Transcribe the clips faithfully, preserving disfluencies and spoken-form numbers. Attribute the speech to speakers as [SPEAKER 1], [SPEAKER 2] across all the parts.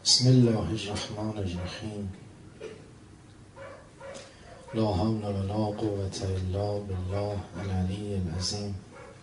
[SPEAKER 1] بسم الله الرحمن الرحیم. لا حول ولا قوة الا بالله العلی العظیم.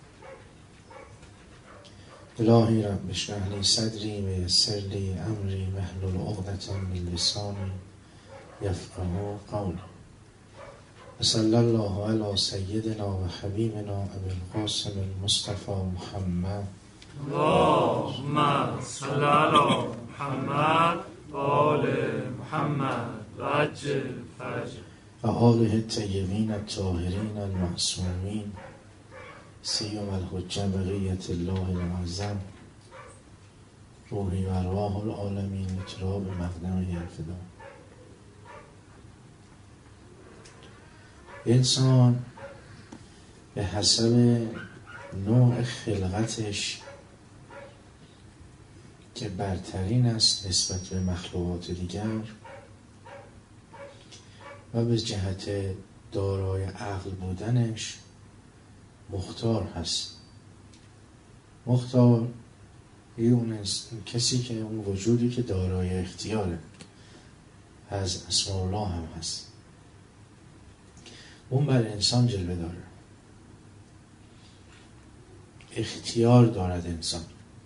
[SPEAKER 1] الهی رب اشرح لی صدری و یسر لی امری واحلل عقدة من لسانی یفقهوا قولی. صلی الله علی سیدنا و حبیبنا ابی القاسم المصطفى محمد.
[SPEAKER 2] اللهم صل علی محمد و آل محمد و عجل فرجه
[SPEAKER 1] و آله الطیبین الطاهرین المعصومین سیما الحجه بقیت الله المعظم روحی و ارواح العالمین اطراب مقدمه الفدا. انسان به حسب نوع خلقتش که برترین است نسبت به مخلوقات دیگر و به جهت دارای عقل بودنش مختار هست. مختار یه اون کسی که اون وجودی که دارای اختیاره، از اسماء الله هم هست. اون بر انسان جلوه داره، اختیار دارد انسان.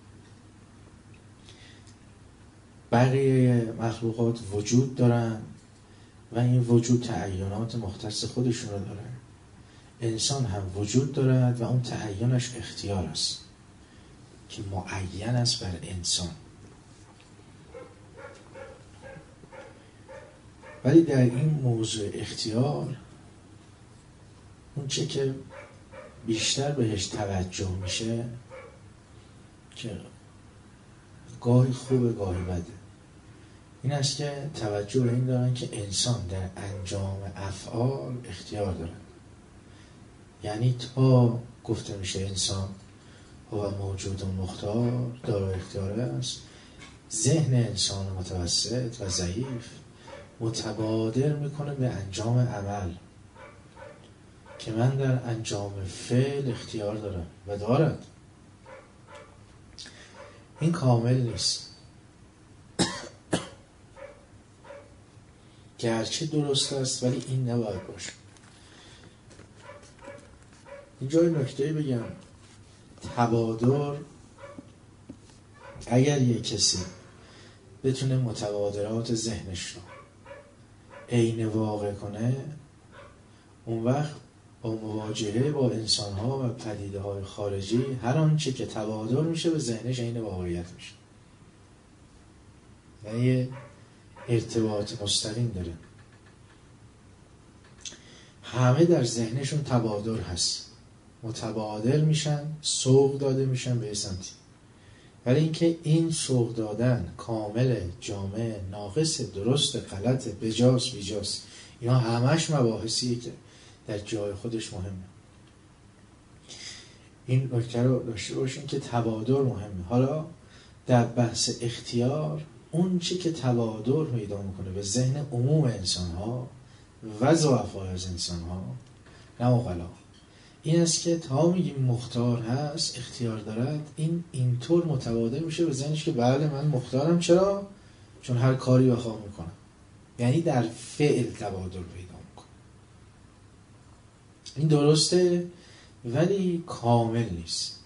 [SPEAKER 1] بقیه مخلوقات وجود دارن و این وجود تعینات مختص خودشون رو داره. انسان هم وجود دارد و اون تعینش اختیار است که معین است بر انسان. ولی در این موضوع اختیار اون چه که بیشتر بهش توجه میشه که گاهی خوبه گاهی بده، این است که توجه به این دارن که انسان در انجام افعال اختیار دارد. یعنی تا گفته میشه انسان هو موجود مختار، دارای اختیار است، ذهن انسان متوسط و ضعیف متبادر میکنه به انجام عمل که من در انجام فعل اختیار دارم و دارد. این کامل نیست، گرچه درست است ولی این نباید باشه. اینجا این نکته‌ای بگم، تبادر اگر یک کسی بتونه متبادرات ذهنش رو عین واقع کنه، اون وقت با مواجهه با انسان‌ها و پدیده‌های خارجی هر آنچه که تبادر میشه به ذهنش عین واقعیت میشه. یعنی ارتباط مستقیم داره. همه در ذهنشون تبادر هست، متبادر میشن، سوق داده میشن به سمتی. ولی اینکه این سوق دادن کامل، جامع، ناقص، درست، غلط، بجاست، بیجاست، اینا همش مباحثیه که در جای خودش مهمه. این نکته رو داشته باشین که تبادر مهمه. حالا در بحث اختیار، اون چی که تبادر پیدا میکنه به ذهن عموم انسان ها و ضعفای از انسان ها، نه اغلا، این است که تا میگیم مختار هست، اختیار دارد، این اینطور متبادر میشه به ذهنش که بله من مختارم. چرا؟ چون هر کاری بخوام میکنم. یعنی در فعل تبادر پیدا میکنه. این درسته ولی کامل نیست.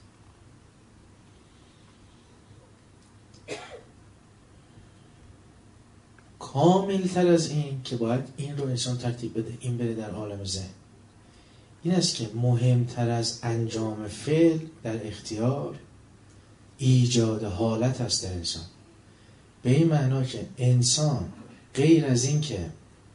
[SPEAKER 1] کامل تر از این که باید این رو انسان ترتیب بده، این بره در عالم ذهن، این است که مهمتر از انجام فعل در اختیار ایجاد حالت است در انسان. به این معنا که انسان غیر از این که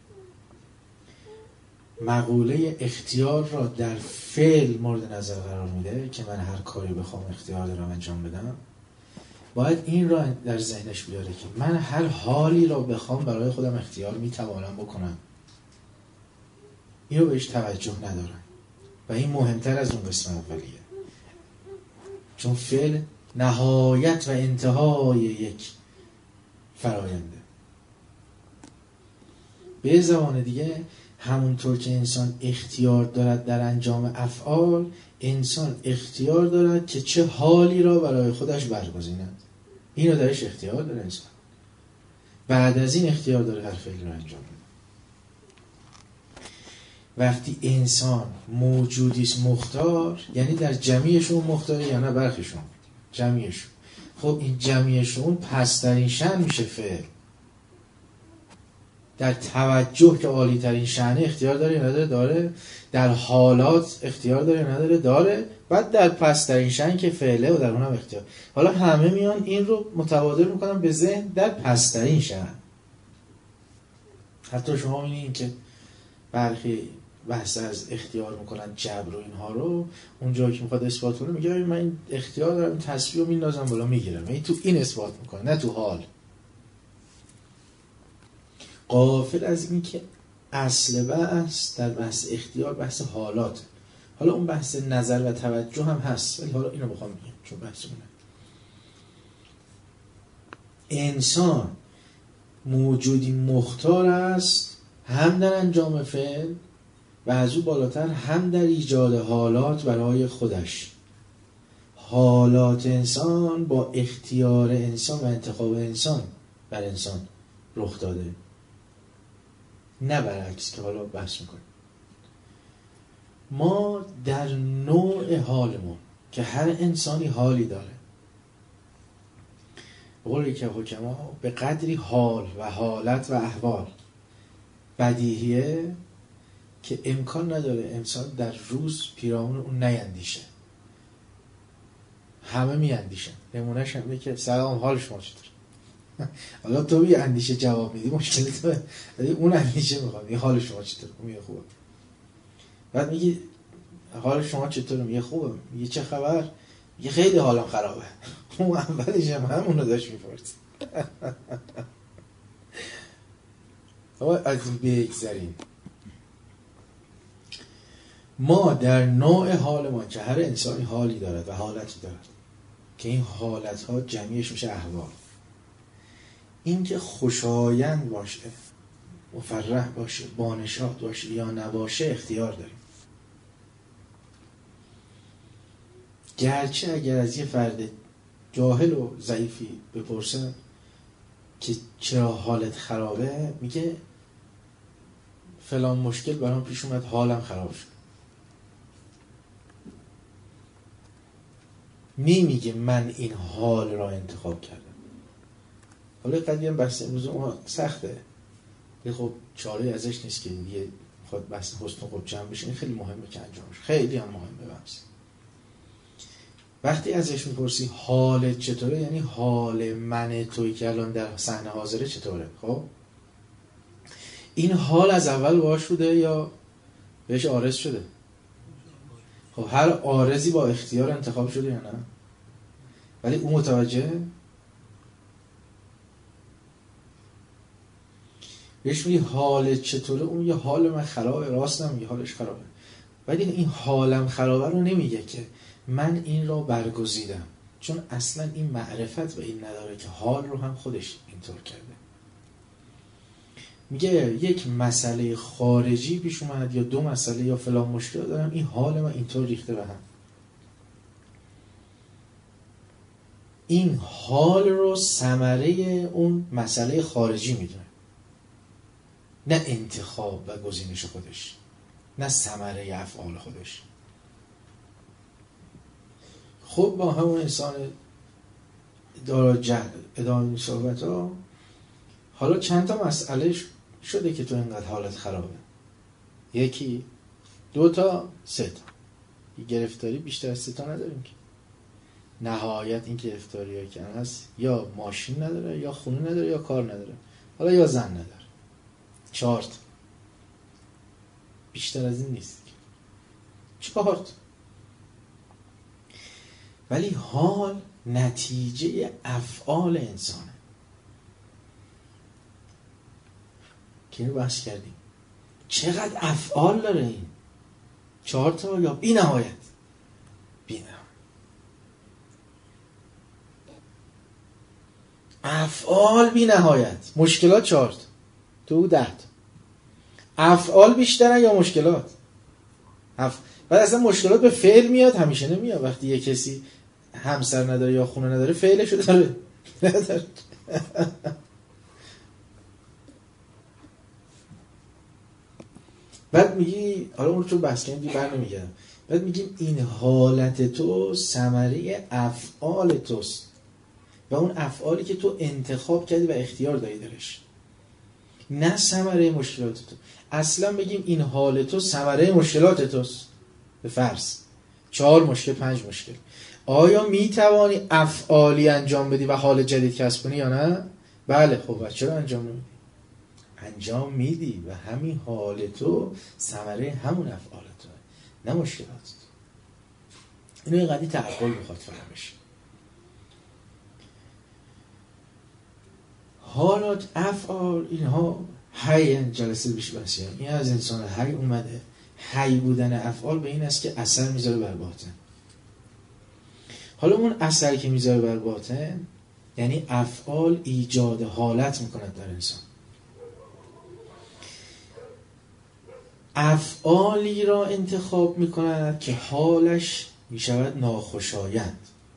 [SPEAKER 1] مقوله اختیار را در فعل مورد نظر قرار میده که من هر کاری بخوام اختیار دارم انجام بدم، باید این را در ذهنش بیاره که من هر حالی را بخوام برای خودم اختیار میتوانم بکنم. این رو بهش توجه ندارم و این مهمتر از اون قسم اولیه، چون فعل نهایت و انتهای یک فراینده. به زبان دیگه همونطور که انسان اختیار دارد در انجام افعال، انسان اختیار دارد که چه حالی را برای خودش برگزیند. اینو درش اختیار داره انسان. بعد از این اختیار داره هر فعلی رو انجام بده. وقتی انسان موجودیست مختار، یعنی در جمعیشون مختاره یا نه برخیشون؟ جمعیشون. خب این جمعیشون پسترین شأن میشه فعل. در توجه که عالی ترین شأن اختیار داره یا نداره؟ داره. در حالات اختیار داره یا نداره؟ داره. بعد در پسترین شأن که فعله و در اونم اختیار. حالا همه میان این رو متبادر میکنن به ذهن در پسترین شأن. حتی شما میبینید که برخی بحث از اختیار میکنن جبر و اینها رو، اون جایی که میخواد اثبات کنه میگه من این اختیار دارم، این تسبیح رو میندازم بالا میگیرم. این تو این اثبات میکنه، نه تو حال. غافل از این که اصل بحث در بحث اختیار بحث حالات. حالا اون بحث نظر و توجه هم هست، ولی حالا اینو بخوام بگم چون بحث اونه. انسان موجودی مختار است، هم در انجام فعل و از او بالاتر هم در ایجاد حالات برای خودش. حالات انسان با اختیار انسان و انتخاب انسان بر انسان رخ داده، نه برعکس که حالا بحث میکنیم. ما در نوع حالمون که هر انسانی حالی داره، بقول که حکما به قدری حال و حالت و احوال بدیهیه که امکان نداره انسان در روز پیرامون اون نیندیشه. همه میاندیشن. نمونهش همه که سلام حال شما چطور؟ حالا تو بی اندیشه جواب میدی مشکلی تو، ولی اون اندیشه میخواد این حال شما چطور؟ میگه خوبه. بعد میگی حال شما چطور؟ میگه خوبه. میگه چه خبر؟ میگه خیلی حالم خرابه. اون اولش هم همونو داشت میپرسید. آقا از این بگذاریم. ما در نوع حال ما که هر انسانی حالی دارد و حالتی دارد که این حالت ها جمعیش میشه احوال. این که خوشایند باشه، مفرح باشه، بانشاد باشه یا نباشه اختیار داریم. گرچه اگر از یه فرد جاهل و ضعیفی بپرسن که چرا حالت خرابه، میگه فلان مشکل برام پیش اومد حالم خراب شد. نمیگه من این حال را انتخاب کردم. حالا قضیه هم بحث امروز ما سخته، ولی خب چاره ازش نیست که یه خود بحث حسن و خوب جمع بشه. این خیلی مهمه که انجام بشه، خیلی هم مهمه. بحث وقتی ازش میپرسی حالت چطوره، یعنی حال من توی که الان در صحنه حاضره چطوره. خب این حال از اول باش بوده یا بهش عارض شده؟ خب هر عارضی با اختیار انتخاب شده یا نه؟ ولی اون متوجه بهش میگه حالت چطوره، اون یه حال من خرابه، راستم یه حالش خرابه. ولی این حالم خرابه رو نمیگه که من این را برگزیدم، چون اصلا این معرفت و این نداره که حال رو هم خودش اینطور کرده. میگه یک مسئله خارجی پیش اومد یا دو مسئله یا فلان مشکل دارم، این حال من اینطور ریخته به هم. این حال رو ثمره اون مسئله خارجی میدونه، نه انتخاب و گزینش خودش، نه ثمره افعال خودش. خب با همون انسان دارا جهل ادامه این صحبت ها، حالا چند تا مسئله شده که تو اینقدر حالت خرابه؟ یکی، دو تا، سه تا. یه گرفتاری بیشتر از سه تا نداریم که. نهایت این گرفتاری ها که هست یا ماشین نداره یا خونه نداره یا کار نداره، حالا یا زن نداره. چهار تا. بیشتر از این نیست. چهار تا. ولی حال نتیجه افعال انسانه که اینو بحث کردیم. چقدر افعال داره این؟ چهار تا یا بی نهایت؟ بی نهایت. افعال بی نهایت، مشکلات چهار تا، تو ده تا. افعال بیشتره یا مشکلات؟ اف... بعد اصلا مشکلات به فعل میاد، همیشه نمیاد. وقتی یه کسی همسر نداره یا خونه نداره، فعلشو داره نداره. بعد میگی حالا اون رو بحث کنیم دیگه بر نمیگردم. بعد میگیم این حالت تو ثمره افعال توست و اون افعالی که تو انتخاب کردی و اختیار داری درش، نه ثمره مشکلات تو. اصلا بگیم این حال تو ثمره مشکلات توست، به فرض چهار مشکل پنج مشکل، آیا میتوانی افعالی انجام بدی و حال جدید کسب کنی یا نه؟ بله. خب چرا انجام نمیدی؟ انجام میدی و همین حال تو ثمره همون افعال تو، نه مشکلات تو. اینو اینقدر تعقل میخواد فهمش. حالات افعال اینها حی جلسه بیش بسیار این از انسان حی اومده. حی بودن افعال به این است که اثر میذاره بر باطن. حالا اون اثری که میذاره بر باطن یعنی افعال ایجاد حالت میکند در انسان. افعالی را انتخاب میکند که حالش میشود ناخوشایند.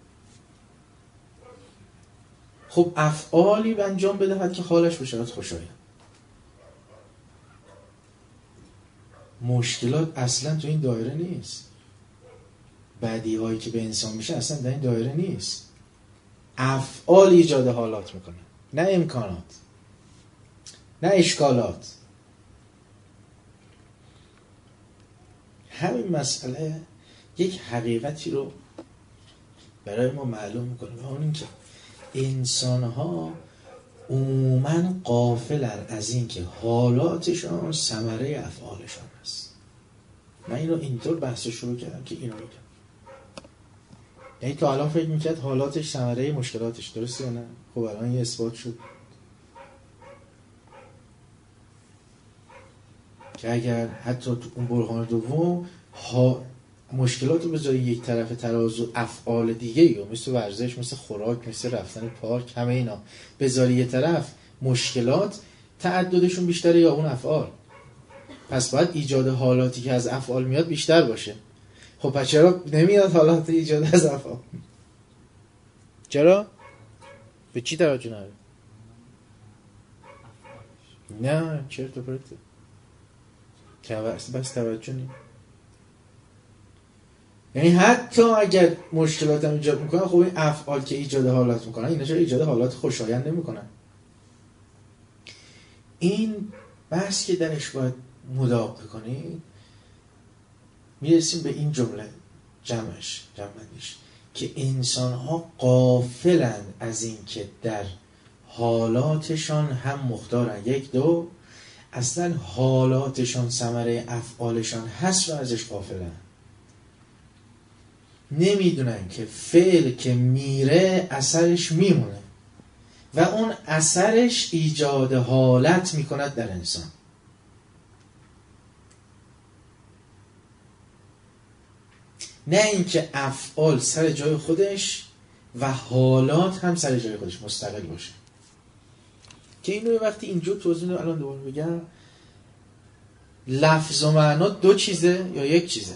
[SPEAKER 1] خب افعالی انجام بدهد که حالش بشود خوشایند. مشکلات اصلا تو این دایره نیست. بدی هایی که به انسان میشه اصلا در این دایره نیست. افعال ایجاد حالات میکنه، نه امکانات، نه اشکالات. همین مسئله یک حقیقتی رو برای ما معلوم میکنه و اون این که انسان ها عموماً غافلن از این که حالاتشان ثمره افعالشان است. من اینو اینطور بحث شروع کردم که اینو میگم. یعنی تا الان فکر میکرد حالاتش ثمره مشکلاتش، درسته یا نه؟ خب الان یه اثبات شد که اگر حتی تو اون برهان دوم ها مشکلات رو بذاری یک طرف ترازو افعال دیگه یا مثل ورزش، مثل خوراک، مثل رفتن پارک، همه اینا بذاری یه طرف، مشکلات تعددشون بیشتره یا اون افعال؟ پس باید ایجاد حالاتی که از افعال میاد بیشتر باشه. خب پس چرا نمیاد حالات ایجاد از افعال؟ چرا؟ به چی توجه نداره؟ نه چرت و پرته. بس توجه نیم. یعنی حتی اگر مشکلات هم ایجاد میکنن، خب این افعال که ایجاد حالات میکنن اینا چرا ایجاد حالات خوشایند نمیکنن؟ این بحث که درش باید مداق بکنید، میرسیم به این جمله جمعش جمعش که انسان ها غافلن از این که در حالاتشان هم مختارن. یک دو اصلا حالاتشان ثمره افعالشان هست و ازش غافلن. نمیدونن که فعل که میره اثرش میمونه و اون اثرش ایجاد حالت میکند در انسان. نه اینکه افعال سر جای خودش و حالات هم سر جای خودش مستقل باشه. که اینو وقتی اینجا توضیح رو الان دوباره بگم، لفظ و معنا دو چیزه یا یک چیزه؟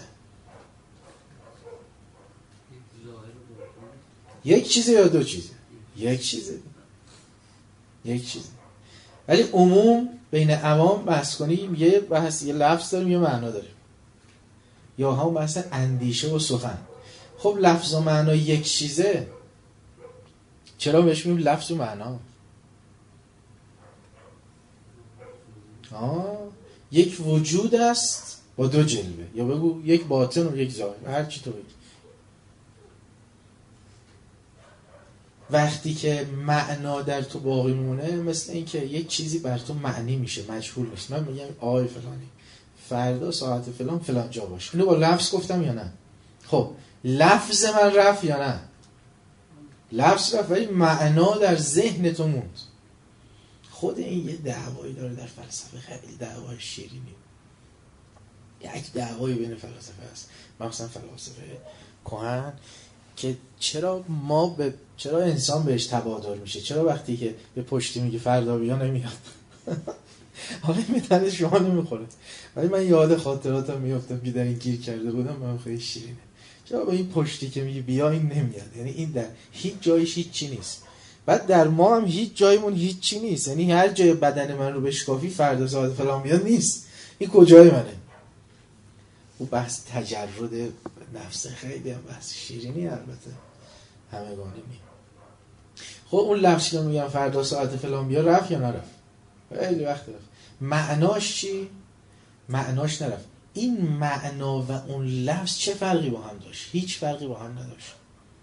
[SPEAKER 1] یک چیزه یا دو چیزه؟ یک چیزه. یک چیزه. ولی عموم بین عوام بحث کنیم یه بحث، یه لفظ داریم یه معنا داریم، یا هم بحث اندیشه و سخن. خب لفظ و معنا یک چیزه، چرا بهش میگیم لفظ و معنا؟ آه یک وجود است با دو جلوه، یا بگو یک باطن و یک ظاهر، هر چی تو بگی. وقتی که معنا در تو باقی مونه، مثل این که یک چیزی بر تو معنی میشه، مجهول میشه. من میگم آی فلانی فردا ساعت فلان فلان جا باشه، اینو با لفظ گفتم یا نه؟ خب لفظ من رفت یا نه؟ لفظ رفت ولی معنا در ذهن تو موند. خود این یه دعوایی داره در فلسفه، خیلی دعوای شیرینی، یک دعوایی بین فلاسفه هست، مخصوصا فلاسفه کهن، که چرا ما به چرا انسان بهش تبادر میشه، چرا وقتی که به پشتی میگه فردا بیا نمیاد. حالا میتونه شما نمیخوره، ولی من یاد خاطراتم میافتم که در این گیر کرده بودم، من خیلی شیرینه. چرا با این پشتی که میگه بیا این نمیاد؟ یعنی این در هیچ جایش هیچ چی نیست. بعد در ما هم هیچ جایمون هیچ چی نیست. یعنی هر جای بدن من رو بشکافی فردا ساعت فلان میاد نیست. این کجای منه؟ او بحث تجرد نفس خیلی هم بحث شیرینی البته همگانی نیم. خب اون لفظی که میگم فردا ساعت فلان بیا رفت یا نرفت؟ خیلی وقت رفت. معناش چی؟ معناش نرفت. این معنا و اون لفظ چه فرقی با هم داشت؟ هیچ فرقی با هم نداشت.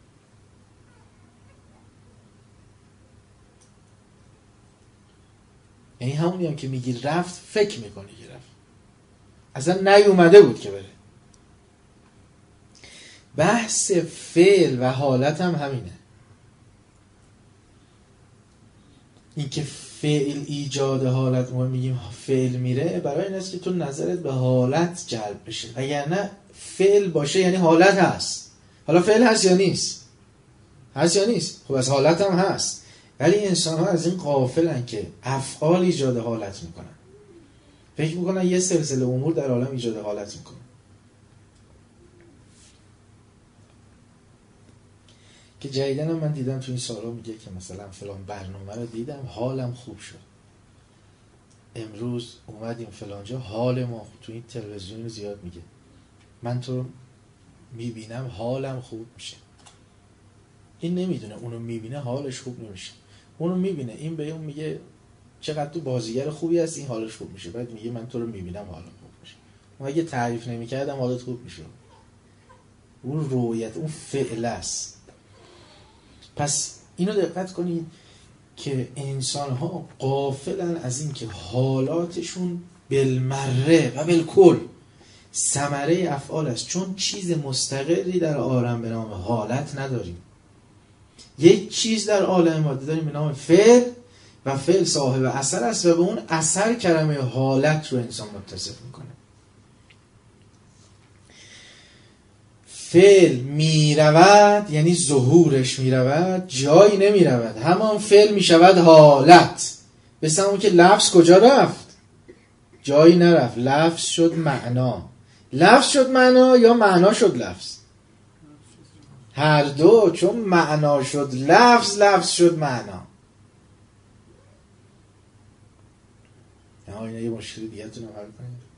[SPEAKER 1] یعنی همونی هم که میگی رفت فکر میکنی که رفت، اصلا نیومده بود که بره. بحث فعل و حالت هم همینه. این که فعل ایجاد حالت، ما میگیم فعل میره، برای این است که تو نظرت به حالت جلب بشه. اگر نه فعل باشه یعنی حالت هست. حالا فعل هست یا نیست؟ هست یا نیست؟ خب از حالت هم هست. ولی انسان ها از این غافلن که افعال ایجاد حالت میکنن. فکر میکنن یه سلسله امور در عالم ایجاد حالت میکنن. که جدیدن من دیدم تو این سالها میگه که مثلا فلان برنامه رو دیدم حالم خوب شد، امروز اومدیم فلانجا حال ما تو این تلویزیون زیاد میگه من تو میبینم حالم خوب میشه. این نمیدونه اونو میبینه حالش خوب نمیشه. اونو میبینه این به اون میگه چقدر تو بازیگر خوبی هست، این حالش خوب میشه. بعد میگه من تو رو میبینم حالم خوب میشه. ما اگه تعریف نمیکردم حالت خوب میشه. اون رویت، اون فعل است. پس اینو دقت کنید که انسان ها غافلن از این که حالاتشون بالمره و بالکل ثمره افعال است. چون چیز مستقلی در عالم به نام حالت نداریم. یک چیز در عالم ماده داریم به نام فعل و فعل صاحب اثر است و به اون اثر کلمه حالت رو انسان متصف میکنه. فعل می رود یعنی ظهورش می رود، جایی نمی رود. همان فعل می شود حالت. مثل اون که لفظ کجا رفت؟ جایی نرفت، لفظ شد معنا. لفظ شد معنا یا معنا شد لفظ؟ هر دو. چون معنا شد لفظ، لفظ شد معنا. اینا یه مشکلی دیگه تونم حل کنید.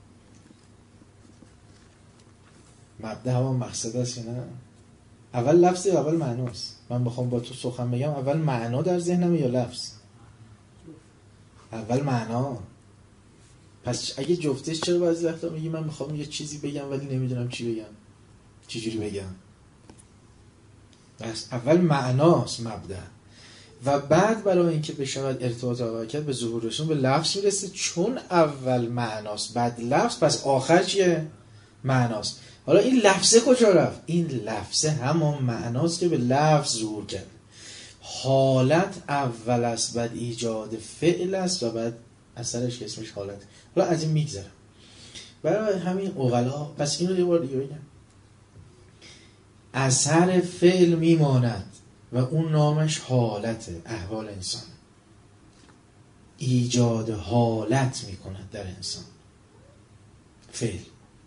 [SPEAKER 1] مبدأ همون مقصد است یا نه؟ اول لفظ یا اول معناست؟ من بخوام با تو سخن بگم اول معنا در ذهنم یا لفظ؟ اول معنا. پس اگه جفتش چرا بعضی وقتا میگی من میخوام یه چیزی بگم ولی نمیدونم چی بگم، چی جوری بگم؟ بس اول معناست مبدأ و بعد برای اینکه بشود ارتباط برقرار کرد به ظهورشون به لفظ میرسه. چون اول معناست بعد لفظ، پس آخر چیه؟ معناست. حالا این لفظه کجا رفت؟ این لفظه همون معناست که به لفظ ظهور کرد. حالت اول است، بعد ایجاد فعل است و بعد اثرش که اسمش حالت. حالا از این میگذرم. برای همین عقلا، پس اینو یه بار دیگه بگم، اثر فعل میماند و اون نامش حالته، احوال انسان. ایجاد حالت میکند در انسان فعل.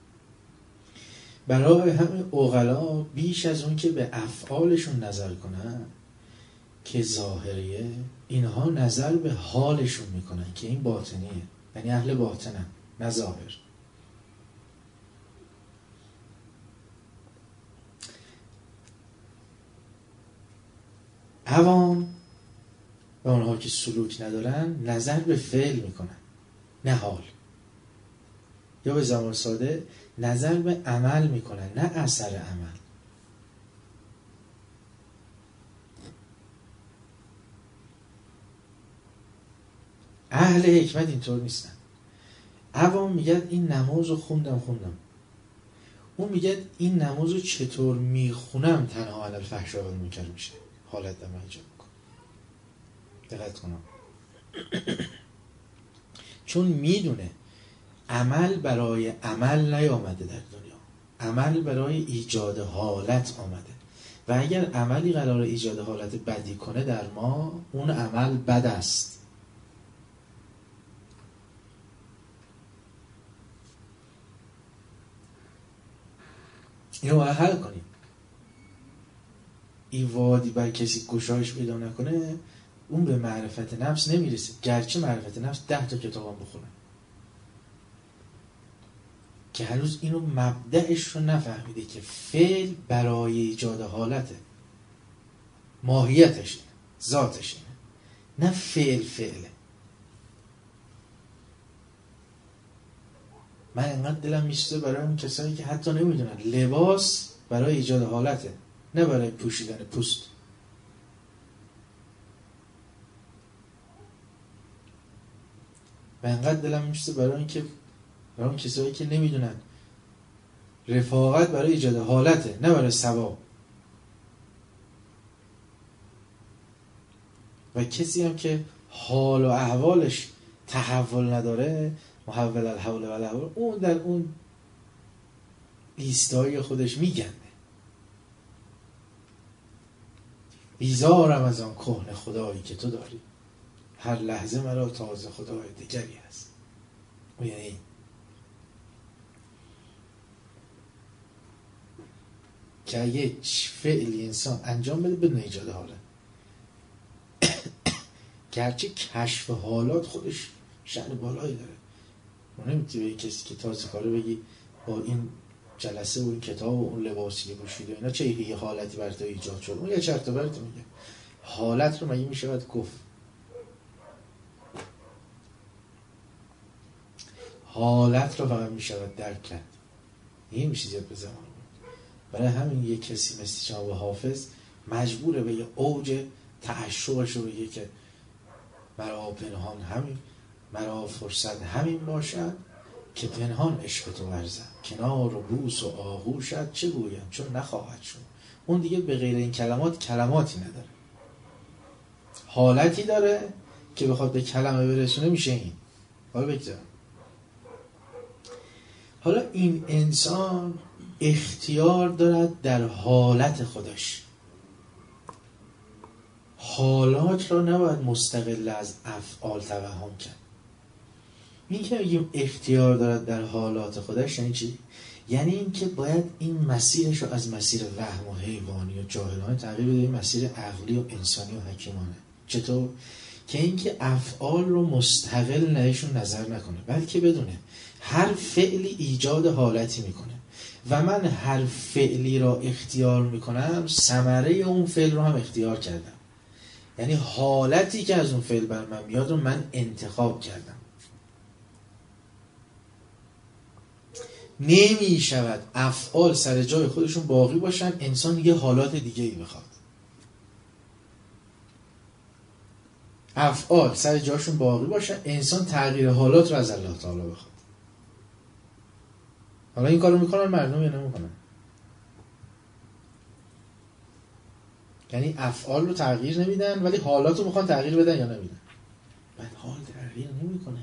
[SPEAKER 1] برای همین عقلا بیش از اون که به افعالشون نظر کنن که ظاهریه، اینها نظر به حالشون میکنن که این باطنیه، یعنی اهل باطنن نه ظاهر. عوام و اونها که سلوک ندارن نظر به فعل میکنن نه حال، یا به زبان ساده نظر به عمل میکنن نه اثر عمل. اهل حکمت اینطور نیستن. عوام میگن این نماز رو خوندم خوندم اون میگه این نماز رو چطور میخونم تنها علی الفحشاء و المنکر میشه، حالت دم ایجاد میکنه. دقت کنم. چون میدونه عمل برای عمل نیامده در دنیا، عمل برای ایجاد حالت آمده و اگر عملی قرار ایجاد حالت بدی کنه در ما، اون عمل بد است. اینو باید حل کنیم. این وادی بر کسی گشایش پیدا نکنه، اون به معرفت نفس نمیرسه. گرچه معرفت نفس ده تا کتاب هم بخونه، که هنوز اینو مبدأش رو نفهمیده که فعل برای ایجاد حالته، ماهیتش ذاتش اینه، نه فعل فعله. من انقدر دلم میسوزه برای اون کسایی که حتی نمیدونن لباس برای ایجاد حالته، نه برای پوشیدن پوست. و انقدر دلم میسوزه برای اون که برای اون کسایی که نمیدونن رفاقت برای ایجاد حالته، نه برای ثواب. و کسی هم که حال و احوالش تحول نداره، محول الحول و الاحوال، اون در اون ایستایی خودش میگنده. بیزارم از آن کهنه خدایی که تو داری، هر لحظه مرا تازه خدای دیگری هست. و یعنی که اگه فعلی انسان انجام بده بدون ایجاد حالت، گرچه کشف حالات خودش شأن بالایی داره، ما نمیتونی به کسی که تازه کاره بگی با این جلسه و این کتاب و اون لباسی که پوشیده اینا چه یه حالتی برای تو ایجاد شد، اون یه چرت و پرت میگه. حالت رو مگه میشه باید گفت؟ حالت رو فقط میشه درک کرد، این میشه زیاد به زمان بود. برای همین یه کسی مثل جناب حافظ مجبوره به یه اوج تعشقش رو بگه که مرا پنهان همین، مرا فرصت همین باشد که پنهان عشق تو ورزم، کنار و بوس و آغوشت چه گویم چون نخواهد شد. اون دیگه به غیر این کلمات کلماتی نداره، حالتی داره که بخواد به کلمه برسونه میشه این. حالا بگذارم، حالا این انسان اختیار دارد در حالت خودش، حالات را نباید مستقل از افعال توهم کرد. این که میگیم اختیار دارد در حالات خودش یعنی چی؟ یعنی این که باید این مسیرش رو از مسیر وهم و حیوانی و جاهلانه تغییر بده این مسیر عقلی و انسانی و حکیمانه. چطور؟ که این که افعال رو مستقل نهشون نظر نکنه، بلکه بدونه هر فعلی ایجاد حالتی میکنه و من هر فعلی را اختیار میکنم، ثمره اون فعل رو هم اختیار کردم. یعنی حالتی که از اون فعل بر من میاد رو من انتخاب کردم. نمی شود افعال سر جای خودشون باقی باشن، انسان یه حالات دیگه ای بخواد. افعال سر جاشون باقی باشن، انسان تغییر حالات رو از الله تعالی بخواد. حالا این کارو میکنن مردم یا نمیکنن؟ یعنی افعال رو تغییر نمیدن ولی حالات رو میخوان تغییر بدن یا نمیدن؟ بعد حال تغییر نمیکنه.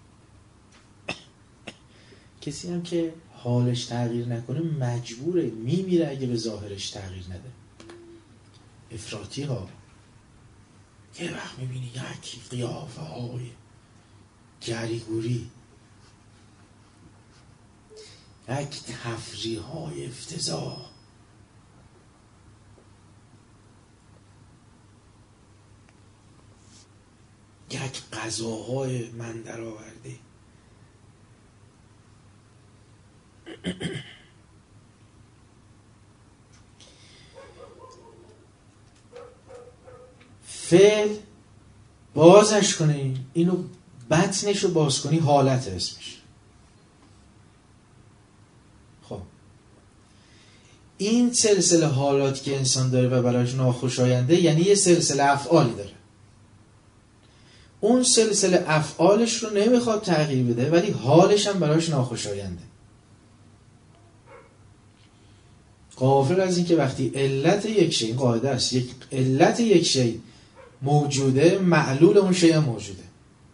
[SPEAKER 1] کسی هم که حالش تغییر نکنه مجبوره میمیره اگه به ظاهرش تغییر نده. افراطی ها یه وقت میبینی یکی قیافه های گریگوری، یک تفریح های افتضاح، یک غذاهای من در آورده. فعل بازش کنی، اینو بطنش رو باز کنی، حالت اسمش. خب این سلسله حالات که انسان داره و براش ناخوشاینده یعنی یه سلسله افعالی داره. اون سلسله افعالش رو نمیخواد تغییر بده ولی حالش هم براش ناخوشاینده. غافل از این که وقتی علت یک شی، این قاعده است، یک علت یک شی موجوده معلول اون شی هم موجوده.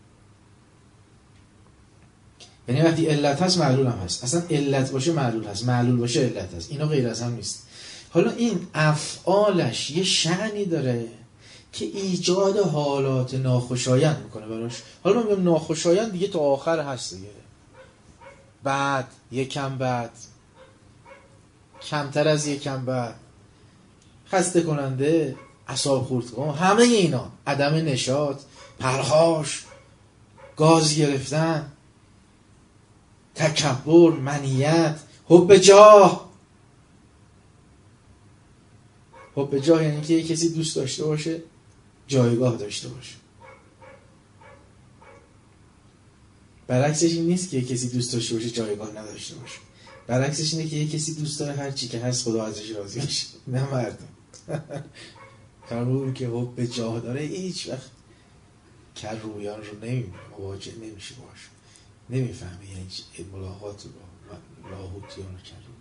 [SPEAKER 1] یعنی وقتی علت هست معلول هم هست. اصلا علت باشه معلول هست، معلول باشه علت هست. اینا غیر از هم نیست. حالا این افعالش یه شأنی داره که ایجاد حالات ناخوشایند میکنه براش. حالا میگم ناخوشایند دیگه تا آخر هست دیگه، بعد یکم بعد، کمتر از یکم بعد، خسته کننده، اعصاب خورد کن، همه اینا، عدم نشاط، پرخاش، گاز گرفتن، تکبر، منیت، حب جاه. حب جاه یعنی که یک کسی دوست داشته باشه جایگاه داشته باشه. برعکسش این نیست که یک کسی دوست داشته باشه جایگاه نداشته باشه. برعکسش اینه که یک کسی دوست داره هر چی که هست خدا ازش راضی بشه، نه مردم. اون که حب جاه داره هیچ وقت کر رویان رو نمیبینه، مواجه نمیشه باشه، نمیفهمه یعنی ملاقات با لاهوتیان رو کرد.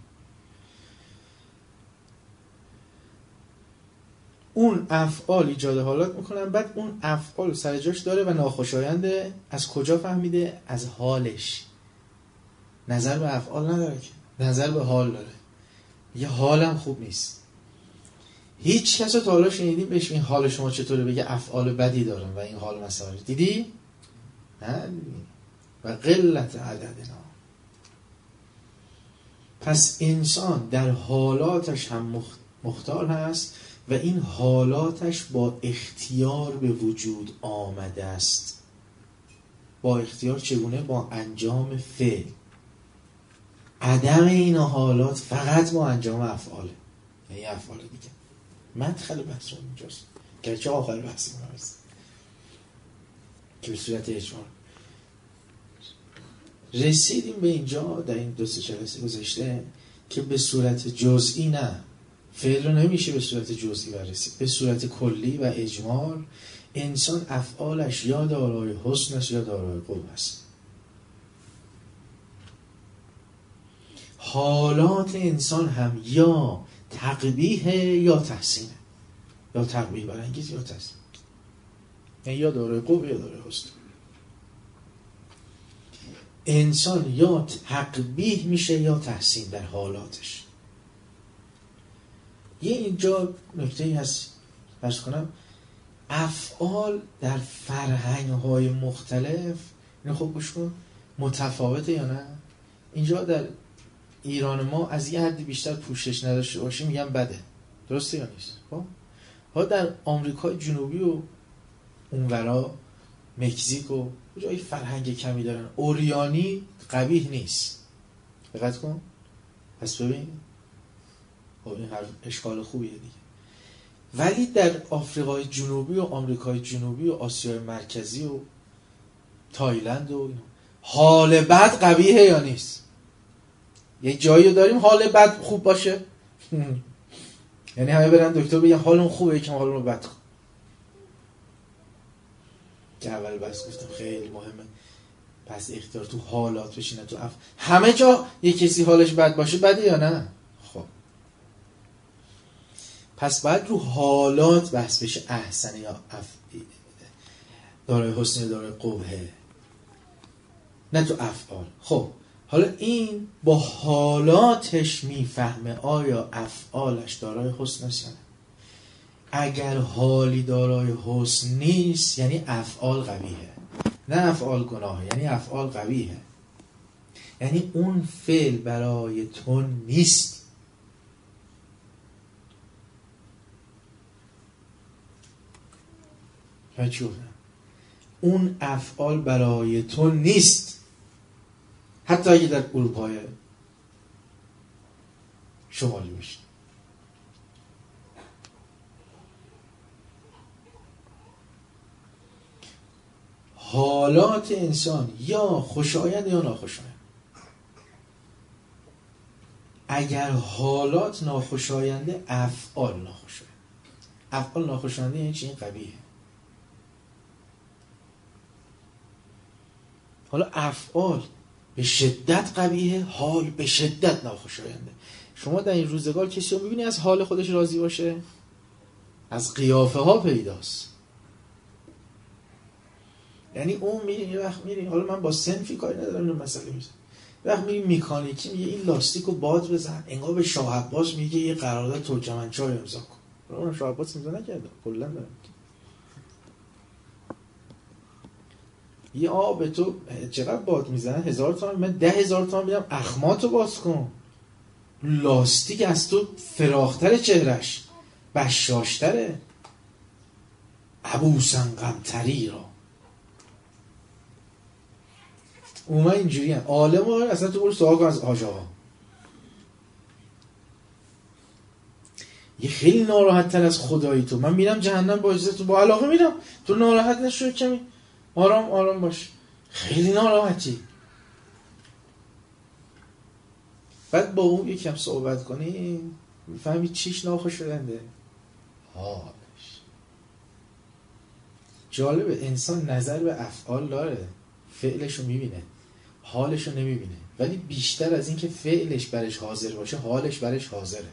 [SPEAKER 1] اون افعال ایجاد حالات میکنن، بعد اون افعال سر جاش داره و ناخوشاینده. از کجا فهمیده؟ از حالش. نظر به افعال نداره که، نظر به حال داره. یه حالم خوب نیست. هیچ کس رو تا حالا شنیدیم بهش این حال شما چطوره بگه افعال بدی دارم و این حال مسائل دیدی؟ نه. و قلت عددنا. پس انسان در حالاتش هم مختار هست و این حالاتش با اختیار به وجود آمده است. با اختیار چگونه؟ با انجام فعل. عدم این حالات فقط با انجام افعاله، یعنی افعال دیگه. مدخل بحث رو اینجاست، گرچه آخر بحث ما هست که به صورت اجمال رسیدیم به اینجا در این دو سه جلسه گذشته که به صورت جزئی نه، فعل رو نمیشه به صورت جزئی بررسی، به صورت کلی و اجمال انسان افعالش یا دارای حسن است یا دارای قبح است. حالات انسان هم یا تقبیح یا تحسینه، یا تقبیح برانگیز یا تحسین، یعنی یا دارای قبح یا دارای حسن. انسان یا تقبیح میشه یا تحسین در حالاتش. یه اینجا نکته‌ای هست فرض کنم، افعال در فرهنگ‌های مختلف، اینو خوب گوش کن، متفاوته یا نه؟ اینجا در ایران ما از یه حدی بیشتر پوشش نداشته باشیم میگن بده، درسته یا نیست؟ خب ها در آمریکای جنوبی و اونورا مکزیک و جای فرهنگ کمی دارن، اوریانی قبیح نیست. دقت کن. پس ببین خب این هر اشکال خوبیه دیگه. ولی در آفریقای جنوبی و آمریکای جنوبی و آسیای مرکزی و تایلند و حال بد قبیحه یا نیست؟ یه جایی داریم حال بد خوب باشه؟ یعنی همه برن دکتر بگن حالون خوبه یکم حالون بد خوب. که اول بس گفتم خیلی مهمه. پس اختیار تو حالات بشینه، تو اف... همه جا یه کسی حالش بد باشه بده یا نه؟ خب پس باید رو حالات بحث بشه، احسن یا اف... دارای حسن یا دارای قبحه، نه تو افعال. خب حالا این با حالاتش میفهمه آیا افعالش دارای حسن است یا نه. اگر حالی دارای حسن نیست یعنی افعال قبیحه، نه افعال گناهه، یعنی افعال قبیحه، یعنی اون فعل برای تو نیست. اون افعال برای تو نیست، حتی اگه در اروپای شمالی باشی. حالات انسان یا خوشایند یا ناخوشایند. اگر حالات ناخوشاینده افعال ناخوشایند. افعال ناخوشاینده یعنی چی؟ این قبیحه. حالا افعال به شدت قبیحه، حال به شدت ناخوشاینده. شما در این روزگار کسی رو میبینی از حال خودش راضی باشه؟ از قیافه ها پیداست. یعنی اون میری یه وقت میری، حالا من با صنفی کاری ندارم اینو مسئله میزن، یه وقت میری میکانیکی میگه این لاستیک رو باد بزن، انگار به شاه عباس میگه یه قرارداد ترکمنچای امضا کن. اون شاه عباس امضا نکرده، کلا دارم یه آب تو چقدر باد میزنه، هزار تومان، من ده هزار تومان میدم اخماتو باز کن. لاستیک از تو فراختر، چهرش بشاشتره. ابوسن غمتری را اونا اینجوری هم عالم ها اصلا تو برو سوال کن از حاج آقا. یه خیلی ناراحت تر از خدایی تو. من میرم جهنم با اجازه تو، با علاقه میرم، تو ناراحت نشو، کمی آرام آرام باش. خیلی ناراحتی. بعد با اون یکم صحبت کنی میفهمی چیش ناخوشاینده. حالش جالبه، انسان نظر به افعال داره، فعلشو میبینه، حالشو نمیبینه، ولی بیشتر از این که فعلش برش حاضر باشه حالش برش حاضره.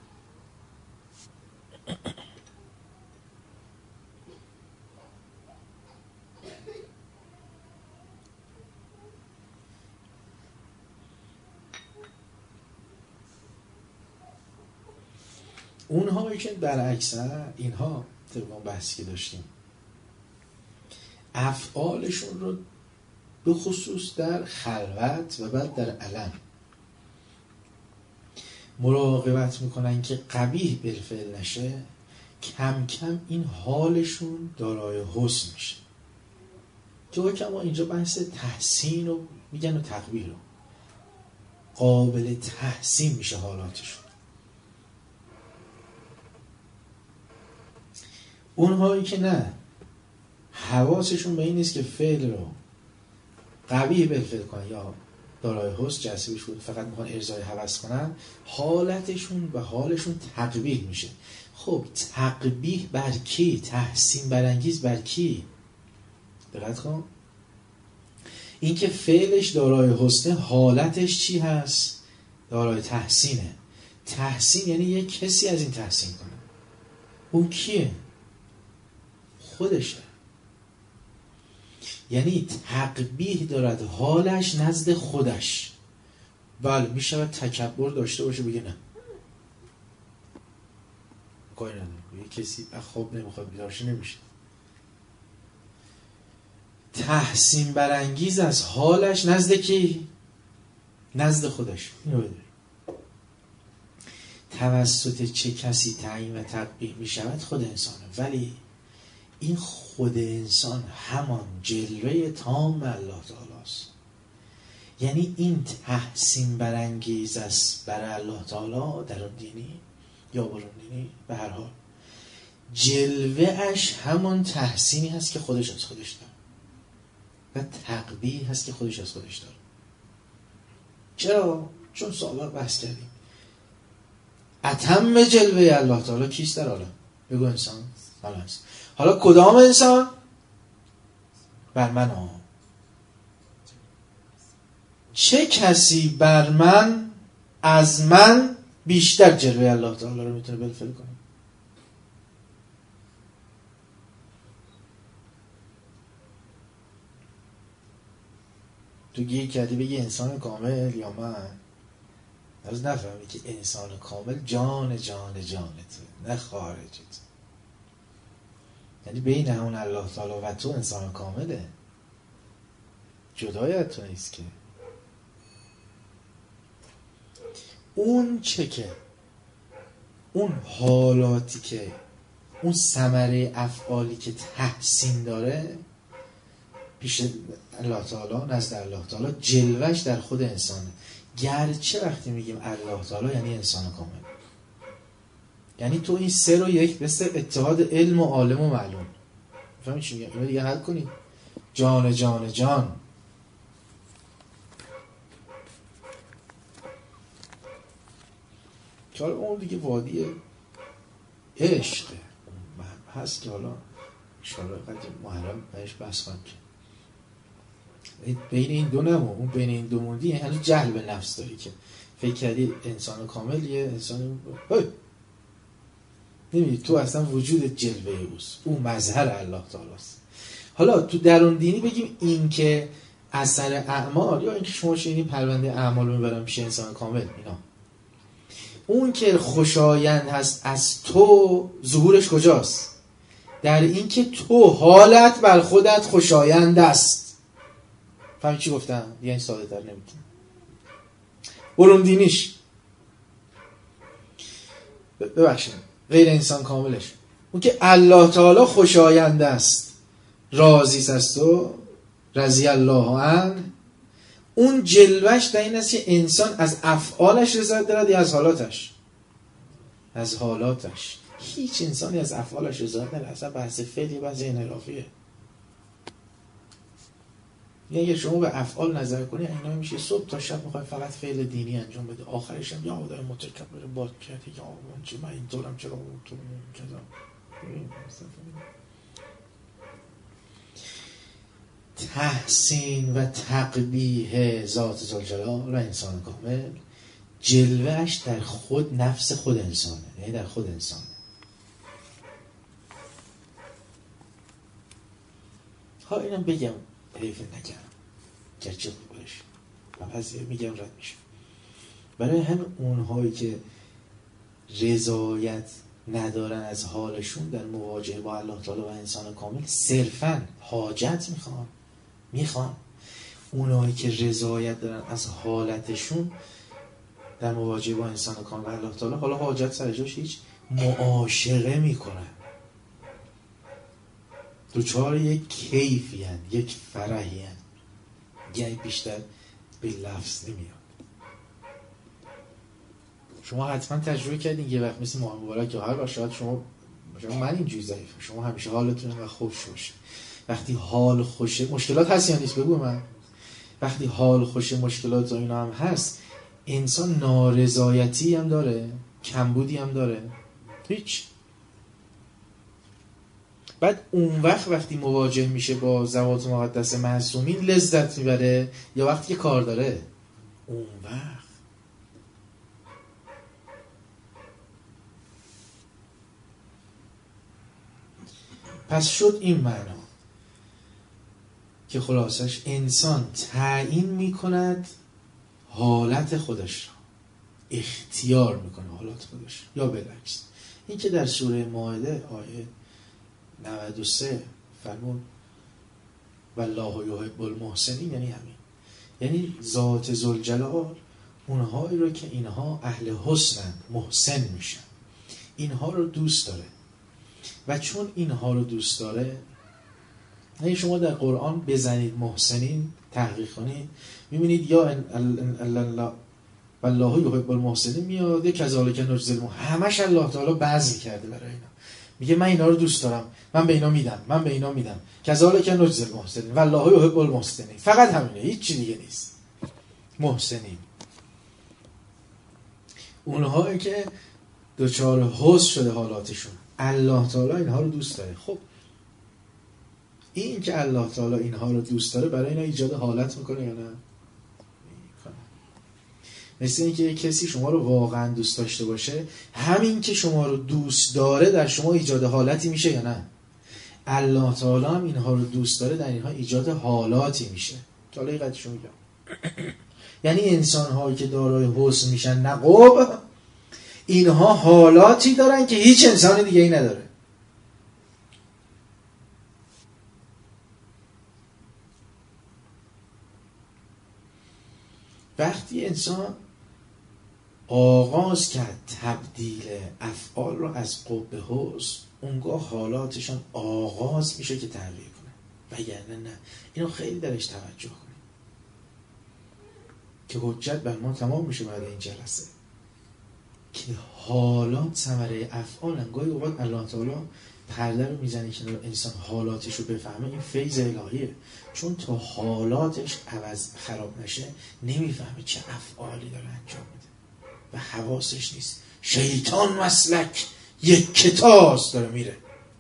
[SPEAKER 1] اونهایی که برعکسن، اینها طبق بحثی که داشتیم افعالشون رو به خصوص در خلوت و بعد در علن مراقبت میکنن که قبیح بالفعل نشه، کم کم این حالشون دارای حسن میشه. تو که ما اینجا بحث تحسین رو میگن و تقبیح رو، قابل تحسین میشه حالاتشون. اونهایی که نه، حواسشون به این نیست که فعل رو قبیح بالفعل کنن یا دارای حسن جسیبش بود، فقط میخوان ارضای هوس کنن، حالتشون و حالشون تقبیح میشه. خب تقبیح بر کی؟ تحسین برانگیز بر کی؟ دقت کن، این که فعلش دارای حسنه حالتش چی هست؟ دارای تحسینه. تحسین یعنی یک کسی از این تحسین کنه. اون کیه؟ خودشه. یعنی تقبیح دارد حالش نزد خودش. بله میشه تکبر داشته باشه بگه نه کاری نداره، یه کسی خواب نمیخواد بیدارشه نمیشه. تحسین برانگیز از حالش نزد کی؟ نزد خودش. اینو بدونی توسط چه کسی تعیین و تقبیح میشود؟ خود انسانه. ولی این خود انسان همان جلوه تام الله تعالی است. یعنی این تحسین برانگیز است برای الله تعالی در اون دینی یا برون دینی، به هر حال جلوه اش همان تحسینی هست که خودش از خودش داره و تقبیح هست که خودش از خودش داره. چرا؟ چون سابق بحث کردیم اتم جلوه الله تعالی کیست در عالم؟ بگو انسان. حالا حالا کدام انسان؟ بر من ها. چه کسی بر من از من بیشتر جلوه الله تعالی رو میتونه بالفعل کنه؟ تو گیر کردی بگی انسان کامل یا من؟ از نفهمی که انسان کامل جان جان جانته، نه خارجت. یعنی بین اون الله تعالی و تو انسان کامله، جدای تو نیست که. اون چه که اون حالاتی که اون ثمره افعالی که تحسین داره پیش الله تعالی، نزد الله تعالی جلوش در خود انسانه. گرچه وقتی میگیم الله تعالی یعنی انسان کامل، یعنی تو این سه رو یک مثل اتحاد علم و عالم و معلوم. فهمی چی میگم؟ اینو دیگه حل کنید. جان جان جان که حالا اون دیگه وادی عشقه هست که حالا انشاءالله قدر محرم بهش بحث خواهد کرد. بین این دو نمو، اون بین این دو موندی هنوز جهل به نفس داری که فکر کردی انسان کامل یه انسان نمیدی تو اصلا وجود جلوه اوست، اون مظهر الله تعالی است. حالا تو درون دینی بگیم این که اثر اعمال یا این که شما شنیدین پرونده اعمال رو میبرن پیش انسان کامل، اینا اون که خوشایند هست از تو ظهورش کجاست؟ در این که تو حالت بر خودت خوشایند است. فهمی چی گفتم؟ دیگه این ساده تر نمیتونم. برون دینیش ببخشید غیر انسان کاملش اون که الله تعالی خوشایند است، راضی است از تو، رضی الله عنه، اون جلوش در این است که انسان از افعالش رضایت دارد یا از حالاتش؟ از حالاتش. هیچ انسانی از افعالش رضایت نداره. اصلا بحث فعل یه بحث انحرافیه. یعنی اگه شما به افعال نظر کنی اینا میشه صبح تا شب میخوای فقط فعل دینی انجام بده، آخرش هم یا آدم متکبر باد کرده یا من چه من اینطورم چرا اونطورم کذا. تحسین و تقبیح ذات ذوالجلال و انسان کامل جلوهش در خود نفس خود انسانه، یعنی در خود انسانه. ها اینم بگم حیف نگم گرچه بودش و پس میگم رد میشه. برای همه اونهایی که رضایت ندارن از حالشون در مواجهه با الله تعالی و انسان کامل، صرفاً حاجت میخوان میخوان اونهایی که رضایت دارن از حالتشون در مواجهه با انسان کامل و الله تعالی، حالا حاجت سر جاش هیچ، معاشقه میکنن، دوچار یک کیفی هن، یک فرحی هن، یعنی بیشتر به لفظ نمیاد. شما حتما تجربه کردین یه وقت مثل ماه مبارک که هر وقت شاید شما شما من اینجوری ضعیفم، شما همیشه حالتون انقدر خوش باشه، وقتی حال خوشه مشکلات هست یا نیست؟ بگو من. وقتی حال خوشه مشکلات و اینا هم هست، انسان نارضایتی هم داره، کمبودی هم داره، هیچ. بعد اون وقت وقتی مواجه میشه با ذوات مقدس معصومین لذت میبره یا وقتی که کار داره؟ اون وقت. پس شد این معنا که خلاصش انسان تعیین میکند حالت خودش را، اختیار میکنه حالت خودش، یا بالعکس. این که در سوره مائده آیه نود و سه فرمود والله یحب المحسنین، یعنی همین، یعنی ذات ذوالجلال اونهایی رو که اینها اهل حسنن، محسن میشن، اینها رو دوست داره. و چون اینها رو دوست داره، اگه شما در قرآن بزنید محسنین تحقیق کنید میبینید یا الله والله یحب المحسنین میاد، کذالک نجزی المحسنین، همش الله تعالی بذل کرده برای اینا، میگه من اینا رو دوست دارم، من به اینا میدم، من به اینا میدم، کذالک نجزی المحسنین والله یحب المحسنین. فقط همینه، هیچ چیز دیگه نیست. محسنین اونهایی که دچار حسن شده حالاتشون، الله تعالی اینها رو دوست داره. خب این که الله تعالی اینها رو دوست داره برای اینا ایجاد حالت میکنه یا نه؟ میکنه. مثل این که یک کسی شما رو واقعا دوست داشته باشه، همین که شما رو دوست داره در شما ایجاد حالتی میشه یا نه؟ الله تعالی هم اینها رو دوست داره، در اینها ایجاد حالاتی میشه. حالا این قدرشو میگم. یعنی انسان هایی که دارای حسن میشن نقب، اینها حالاتی دارن که هیچ انسان دیگه ای نداره. وقتی انسان آغاز کرد تبدیل افعال رو از قبح به حسن، اونگاه حالاتشان آغاز میشه که تغییر کنه، وگرنه نه. اینو خیلی درش توجه کنید که حجت بر ما تمام میشه بعد این جلسه، که حالات ثمره افعالن. گاهی اوقات الله تعالی پرده رو میزنه که انسان حالاتش رو بفهمه، این فیض الهیه. چون تا حالاتش عوض خراب نشه نمیفهمه چه افعالی داره انجام میده و حواسش نیست. شیطان مسلک یک کتاست داره میره.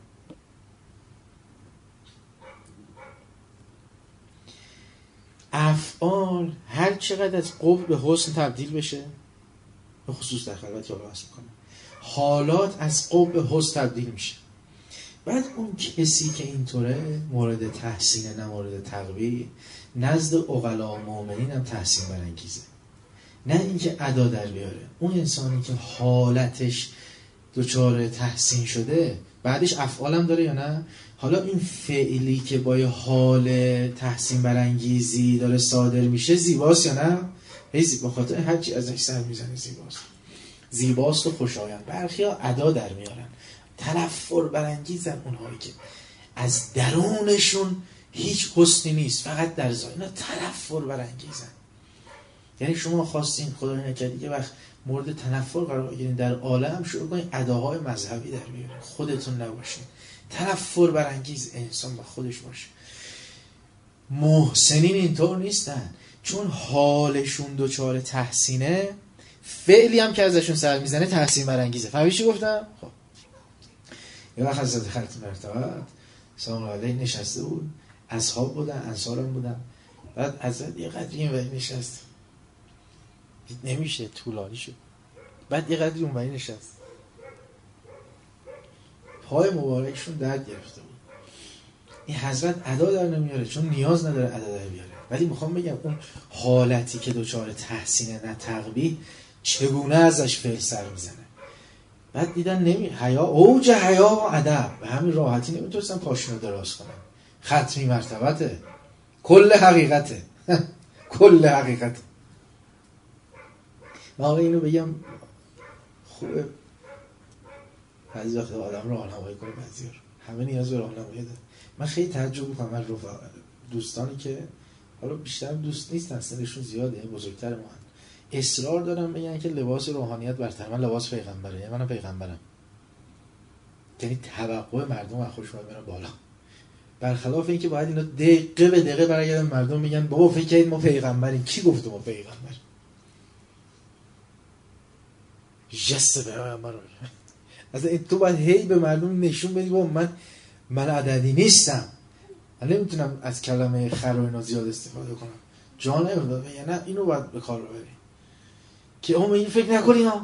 [SPEAKER 1] افعال هر چقدر از قبح به حسن تبدیل بشه، به خصوص در خلوت که الله میکنه، حالات از قبح به حسن تبدیل میشه. بعد اون کسی که اینطوره مورد تحسینه نه مورد تقبیح، نزد عقلا و مؤمنین هم تحسین برانگیزه، نه اینکه ادا در بیاره. اون انسانی که حالتش دچار تحسین شده بعدش افعالم داره یا نه؟ حالا این فعلی که با حال تحسین برانگیزی داره صادر میشه زیباست یا نه؟ با خاطر هرچی ازش سر میزنه زیباست، زیباست و خوشایند. برخی ها ادا در میارن، تلفر برانگیزن، اونهایی که از درونشون هیچ حسنی نیست، فقط در ظاهر اینا تلفر برانگیزن. یعنی شما خواستین خدا نکرد یه وقت مورد تنفر قرار بگیرین در عالم، شروع کنین اداهای مذهبی در بیارین، خودتون نباشین، تنفر برانگیز انسان با خودش باشه. محسنین اینطور نیستن، چون حالشون دوچار تحسینه، فعلی هم که ازشون سر میزنه تحسین برانگیزه. فهمیدی چی گفتم؟ خب یه وقت حضرت خلق مرتبت سلام علیه نشسته بود، اصحاب بودن، انصار هم بودن، بعد حضرت یه قدری این وری نشست، نمیشه طولانی شد، بعد یه قدری اون وری نشست، پای مبارکشون درد گرفته بود. این حضرت ادا در نمیاره چون نیاز نداره ادا در بیاره، ولی میخوام بگم اون حالتی که دوچار تحسینه نه تقبیح چگونه ازش فعل سر میزنه. بعد دیدن نمی حیا، اوج حیا و ادب به همین راحتی نمیتونستن پاشونو دراز کنن. ختمی مرتبته، کل حقیقته کل حقیقته. من آقا اینو بگم خوبه بعضی وقت آدم رو راهنمایی کنه، بعضی رو همه نیاز به راهنمایی داره. من خیلی تعجب میکنم از رفقا دوستانی که حالا بیشتر دوست نیستن، سنشون زیاده، بزرگتر ما هن. اصرار دارم بگن که لباس روحانیت برتر، من لباس پیغمبره، یعنی منم پیغمبرم، یعنی توقع مردم از خودشون باید برن بالا، برخلاف این که باید اینا دقیقه به دقیقه برگردن مردم میگن بابا فکر کنید ما پیغمبریم. کی گفته ما پیغمبر؟ جست پیغمبر. از این تو باید هی به مردم نشون بدی بابا من من عددی نیستم، من نمیتونم از کلمه خر و اینا زیاد استفاده کنم، جا نمیدونم، یعنی نه اینو باید به کار ببری که اما این فکر نکنی ها.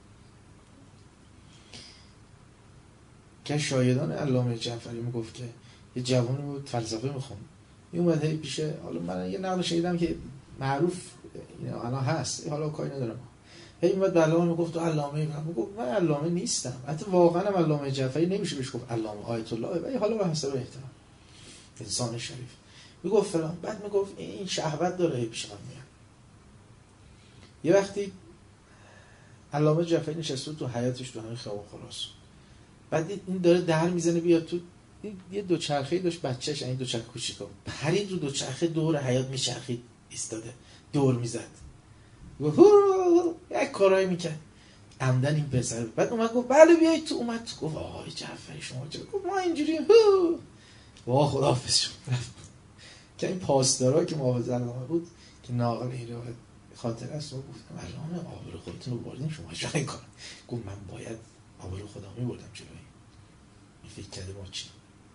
[SPEAKER 1] که شایدان علامه جعفری میگفت که یه جوانی بود فلسفه میخوند، میومد هی پیشه، حالا من یه نقل شنیدم که معروف الان هست، حالا کاری ندارم، هی میومد به علامه میگفت تو علامه، میگفت من علامه نیستم، حتی واقعا هم علامه جعفری نمیشه بهش گفت علامه، آیت الله، ولی حالا به حسب احترام انسان شریف میگفت فلان. بعد میگفت این شهوت داره هی پیش من میاد. یه وقتی علامه جعفری نشسته تو حیاتش تو همین خیابون خلاص، بعد این داره در میزنه بیاد تو، یه دوچرخه‌ای داشت بچه‌ش، این دوچرخه کوچیکا، پرید رو دوچرخه دور حیاط میچرخید، ایستاده دور میزد، گفت یک کارایی میکرد عمدن این پسر. بعد اومد گفت بله بیایید تو، اومد تو گفت آقای جعفری شما چرا؟ گفت ما اینجوری هو وا خداحافظ شد. که این پاسدارا که محافظ علامه بود که ناقل این رو خاطر است، و گفتم علامه آبرو خودتون رو بردین شما چرا این کار؟ گفت من باید آبرو خودم میبردم جلوی این فکر کرده ما چی؟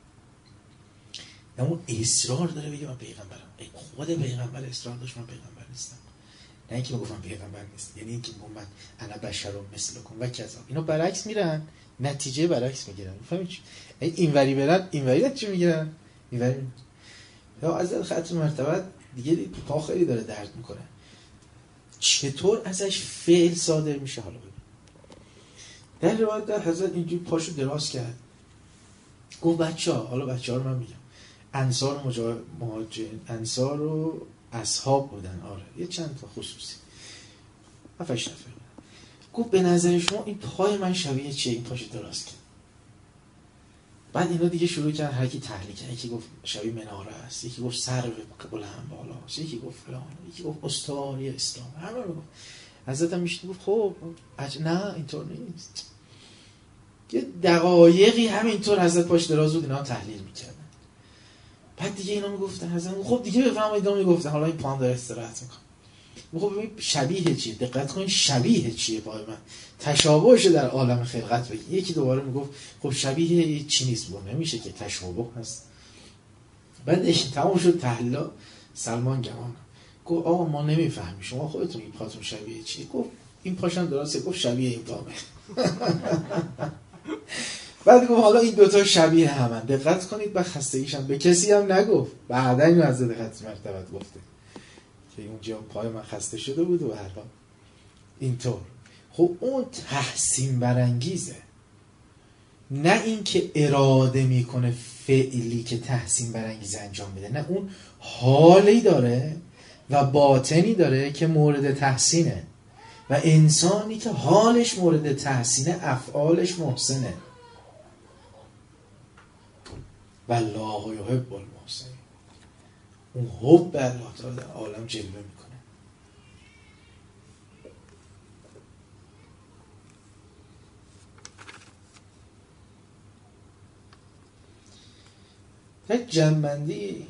[SPEAKER 1] اما اصرار داره بگه من پیغمبرم. خود پیغمبر اصرار داشت من پیغمبر نیستم، نه اینکه بگم پیغمبر نیست، یعنی اینکه من انا بشرم مثلکم و کذا. اینا برعکس میرن، نتیجه برعکس میگیرن. میفهمید اینوری برن اینوری چی میگیرن؟ اینوری یا از خط مرتبه دیگه پا خیلی داره درد میکنه. چطور ازش فعل صادر میشه؟ حالا ببین در روایت در حضرت اینجوری پاشو دراز کرد، گفت بچه‌ها، حالا بچه‌ها رو من میگم، انصار و مهاجرین، انصار و اصحاب بودن، آره یه چند تا خصوصی هفتش نفر. گفت به نظر شما این پای من شبیه چیه؟ این پاشو دراز کرد. بعد اینا دیگه شروع کردن هر کی تحلیل کرد، یکی گفت شبیه مناره است، یکی گفت سرو بلند بالاست، یکی گفت فلان، یکی گفت استواری اسلام، همه رو گفت. حضرت هم میشد گفت خب عج... نه اینطور نیست. یه دقایقی همینطور حضرت پاش دراز بود، اینا تحلیل میکردن. بعد دیگه اینا میگفتن حضرت خب دیگه بفرمایید، اینا میگفتن حالا این پام داره استراحت میکنه. خب ببین شبیه چیه؟ دقت کنین شبیه چیه پای من؟ تشابهش در عالم خلقت بگی. یکی دوباره میگفت خب شبیه چی نیست؟ بود نمیشه که تشابه هست. بعدش تمام شد تحلیلا. سلمان گمان گفت آقا ما نمیفهمیم، شما خودتون این پاتون شبیه چیه؟ گفت این پاشم درسته. گفت شبیه این پامه. بعد گفت حالا این دوتا شبیه همن، دقت کنید. بعد خستگیشم به کسی هم نگفت، بعدا اینو از دقت مرتبت گفته که اونجا پای من خسته شده بود و هر حال اینطور. خب اون تحسین برانگیزه، نه این که اراده میکنه فعلی که تحسین برانگیز انجام بده، نه اون حالی داره و باطنی داره که مورد تحسینه، و انسانی که حالش مورد تحسینه افعالش محسنه. والله یحب المحسنین. اون حب الله تعالی در عالم جلوه میکنه. یک جنبندی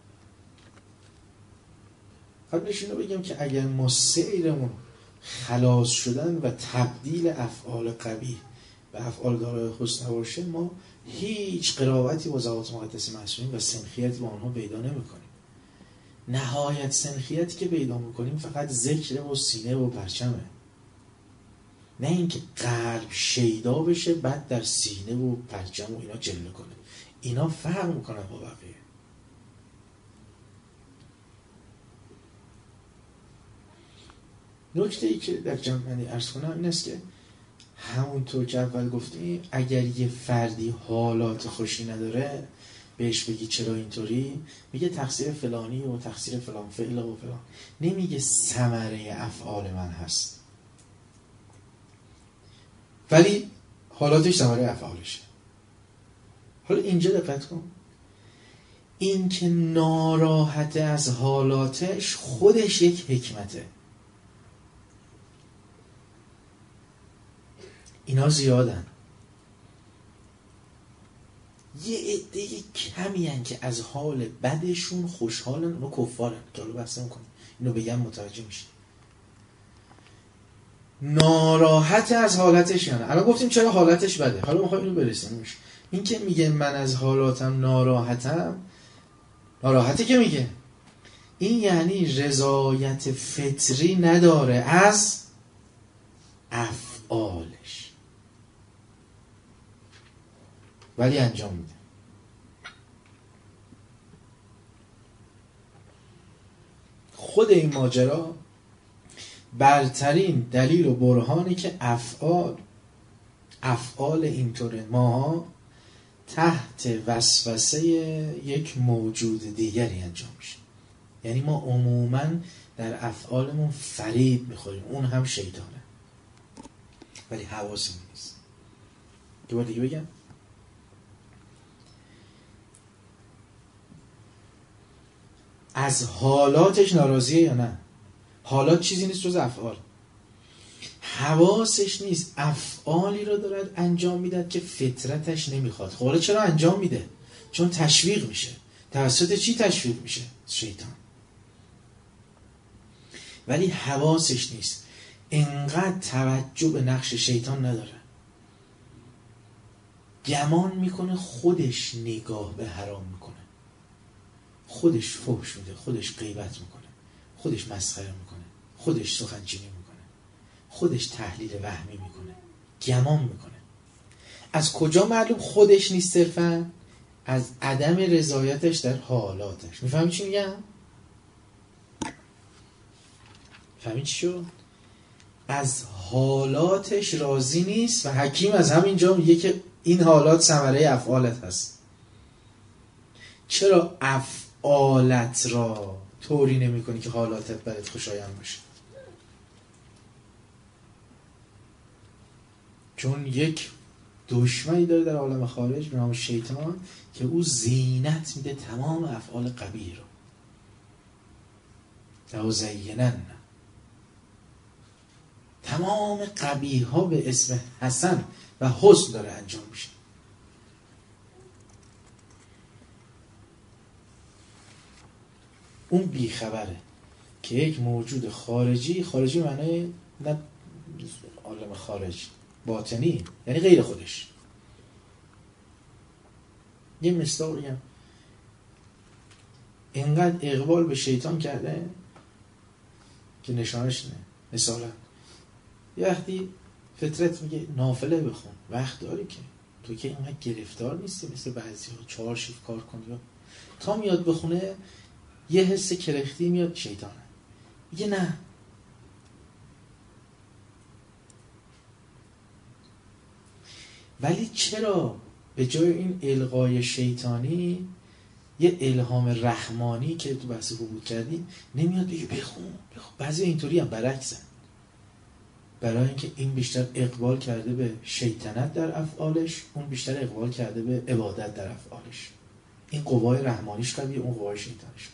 [SPEAKER 1] قبلش اینو بگم که اگر ما سیرمون خلاص شدن و تبدیل افعال قبیح به افعال دارای حسن باشه، ما هیچ قرابتی با ذوات مقدسه معصومین و سنخیتی با آنها پیدا نمی‌کنیم. نهایت سنخیتی که پیدا می‌کنیم فقط ذکر و سینه و پرچمه، نه اینکه قلب شیدا بشه بعد در سینه و پرچم و اینا جلوه کنه. اینا فرق میکنن با بقیه. نکته ای که در جمعنی عرض کنم این است که همونطور که اول گفتیم اگر یه فردی حالات خوشی نداره بهش بگی چرا اینطوری، میگه تقصیر فلانی و تقصیر فلان فعل و فلان، نمیگه ثمره افعال من هست، ولی حالاتش ثمره افعالشه. حالا اینجا دقت کن، این که ناراحته از حالاتش خودش یک حکمته. اینا زیادن، یه عده کمی هن که از حال بدشون خوشحالن، اونا کفارن که حالا بحث نمی‌کنیم، اینو بگم متوجه میشی. ناراحت از حالتش یعنی الان گفتیم چرا حالتش بده، حالا میخوایم اینو برسونیمش. این که میگه من از حالاتم ناراحتم، ناراحته که میگه این یعنی رضایت فطری نداره از افعالش، ولی انجام میده. خود این ماجرا برترین دلیل و برهانی که افعال افعال اینطوره ماها تحت وسوسه یک موجود دیگری انجام میشه. یعنی ما عموما در افعالمون فریب میخوریم، اون هم شیطانه، ولی حواسمون نیست. دو بار دیگه بگم، از حالاتش ناراضیه یا نه؟ حالات چیزی نیست جز افعال. حواسش نیست، افعالی رو دارد انجام میداد که فطرتش نمیخواد. خب حالا چرا انجام میده؟ چون تشویق میشه. توسط چی تشویق میشه؟ شیطان. ولی حواسش نیست، انقدر توجه به نقش شیطان نداره، گمان میکنه خودش نگاه به حرام میکنه، خودش فحش میده، خودش غیبت میکنه، خودش مسخره میکنه، خودش سخنچینی میکنه، خودش تحلیل وهمی میکنه، گمان میکنه. از کجا معلوم خودش نیست؟ صرفا از عدم رضایتش در حالاتش. میفهمی چی میگم؟ فهمی چی شد؟ از حالاتش راضی نیست و حکیم از همینجا میگه که این حالات ثمره افعالت هست. چرا افعالت را طوری نمی کنی که حالاتت برات خوشایند باشه؟ چون یک دشمنی داره در عالم خارج به نام شیطان که او زینت میده تمام افعال قبیح رو. لازینن، تمام قبیح ها به اسم حسن و حسن داره انجام میشه. اون بیخبره که یک موجود خارجی، خارجی معنی نه عالم خارج، باطنی، یعنی غیر خودش. یه مثال بگم، اینقدر اقبال به شیطان کرده که نشانش نه. مثلا یه وقتی فطرت میگه نافله بخون، وقت داری که تو که اینقدر گرفتار نیستی مثل بعضی ها چهار شیفت کار کنی، تا میاد بخونه یه حس کرختی میاد شیطانه، میگه نه ولی چرا به جای این القای شیطانی یه الهام رحمانی که تو بحث بود کردیم نمیاد بگه بخون بخون؟ بعضی اینطوری هم برعکسن، برای اینکه این بیشتر اقبال کرده به شیطنت در افعالش، اون بیشتر اقبال کرده به عبادت در افعالش. این قوای رحمانیش قویه، اون قوای شیطانش.